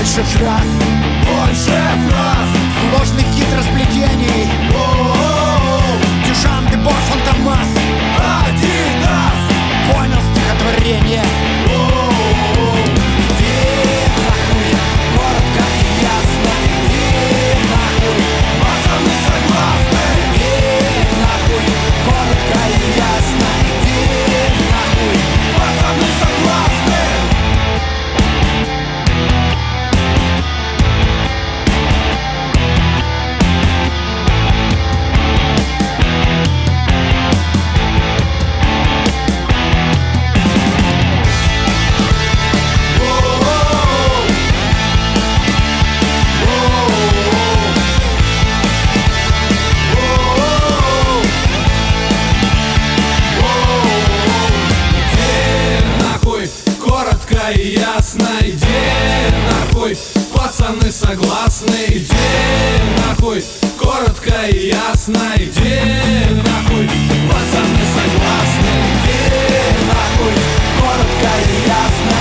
Больше фраз, сложных хитросплетений. Дюшан, Дебор, Фантомас, Адидас. Понял стихотворение. Иди нахуй, коротко и ясно. Иди нахуй, пацаны согласны. Иди нахуй, коротко и ясно. Иди нахуй, пацаны согласны. И ясно, иди нахуй, пацаны согласны. Иди нахуй, коротко и ясно. Иди нахуй, пацаны согласны. Иди нахуй, коротко и ясно.